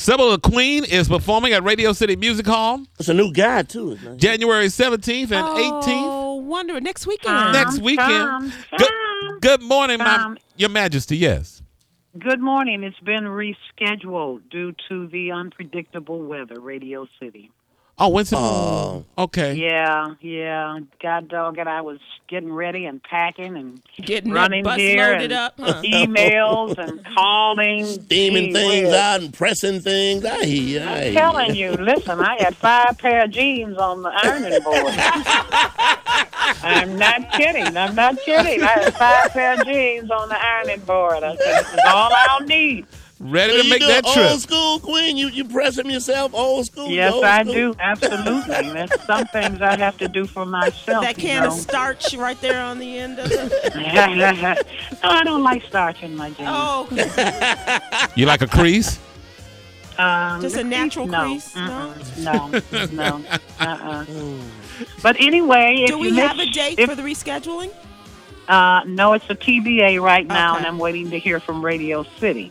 Sybil the Queen is performing at Radio City Music Hall. It's a new guy, too. Isn't it? January 17th and 18th. Oh, wonder next weekend. Next weekend. Good morning, Your Majesty. Yes. Good morning. It's been rescheduled due to the unpredictable weather, Radio City. Oh, when's it? Okay. Yeah. God dog it. I was getting ready and packing and Getting running that bus here loaded and up, huh? emails and calling. Steaming things out and pressing things. I hear you. I'm telling you, listen, I had 5 pair of jeans on the ironing board. I'm not kidding. I had 5 pair of jeans on the ironing board. I said, this is all I'll need. Ready to make that trip. Old school, Queen? You press them yourself, old school? Yes, old I school? do. Absolutely. There's some things I have to do for myself. That can of starch right there on the end of it. No, I don't like starch in my jeans. Oh, okay. You like a crease? Just a natural crease? No. But anyway, do we have a date for the rescheduling? No, it's a TBA right now, Okay. and I'm waiting to hear from Radio City.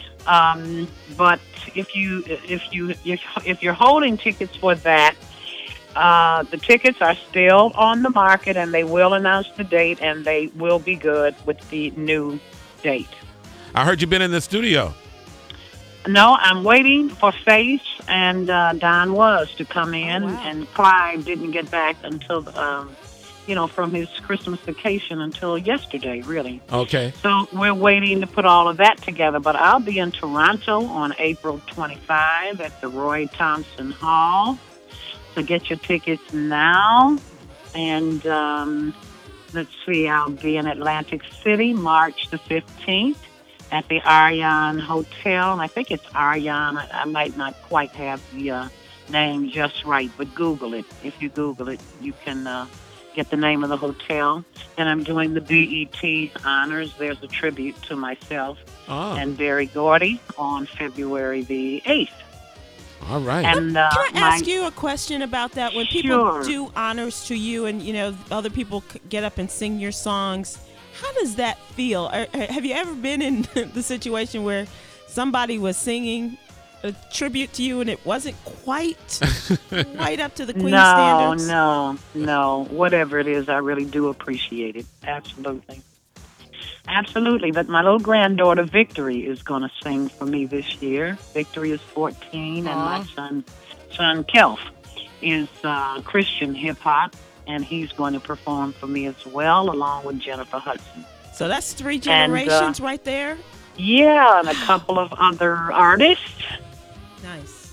But if you're holding tickets for that, the tickets are still on the market, and they will announce the date, and they will be good with the new date. I heard you've been in the studio. No, I'm waiting for Faith and Don Was to come in, and Clive didn't get back until from his Christmas vacation until yesterday, really. Okay. So we're waiting to put all of that together. But I'll be in Toronto on April 25 at the Roy Thompson Hall. So get your tickets now. And let's see, I'll be in Atlantic City March the 15th at the Ariane Hotel. And I think it's Ariane. I might not quite have the name just right, but Google it. If you Google it, you can get the name of the hotel. And I'm doing the BET honors. There's a tribute to myself and Barry Gordy on February the 8th. All right. And, Can I ask you a question about that? When people Sure. do honors to you and, other people get up and sing your songs, how does that feel? Have you ever been in the situation where somebody was singing a tribute to you and it wasn't quite up to the Queen standards? No. Whatever it is, I really do appreciate it. Absolutely. But my little granddaughter, Victory, is going to sing for me this year. Victory is 14, and my son Kelf, is Christian hip-hop, and he's going to perform for me as well, along with Jennifer Hudson. So that's 3 generations right there? Yeah, and a couple of other artists. Nice.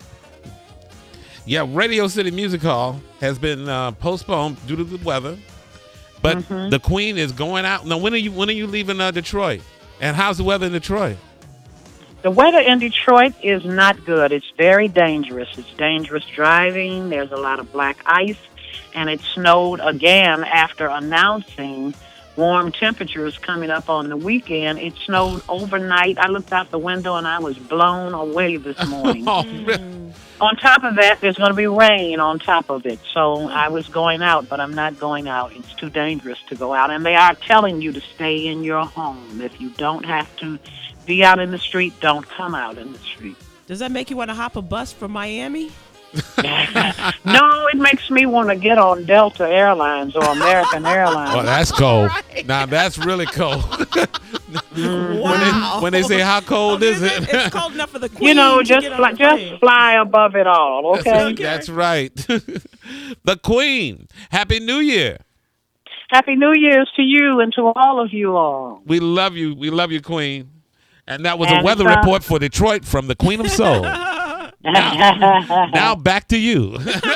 Yeah, Radio City Music Hall has been postponed due to the weather, but the Queen is going out. Now, when are you leaving Detroit? And how's the weather in Detroit? The weather in Detroit is not good. It's very dangerous. It's dangerous driving. There's a lot of black ice, and it snowed again after announcing warm temperatures coming up on the weekend. It snowed overnight. I looked out the window and I was blown away this morning. On top of that, there's going to be rain on top of it. So I was going out, but I'm not going out. It's too dangerous to go out. And they are telling you to stay in your home. If you don't have to be out in the street, don't come out in the street. Does that make you want to hop a bus from Miami? No, it makes me want to get on Delta Airlines or American Airlines. Oh, that's cold. Now, that's really cold. Wow. When they say, how cold is it? It's cold enough for the Queen just fly above it all, okay? That's right. The Queen. Happy New Year. Happy New Year's to you and to all of you all. We love you. We love you, Queen. And that was a weather report for Detroit from the Queen of Soul. Now back to you.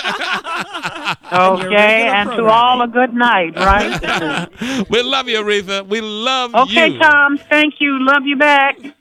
Okay, and to all a good night, right? We love you, Aretha. We love you. Okay, Tom, thank you. Love you back.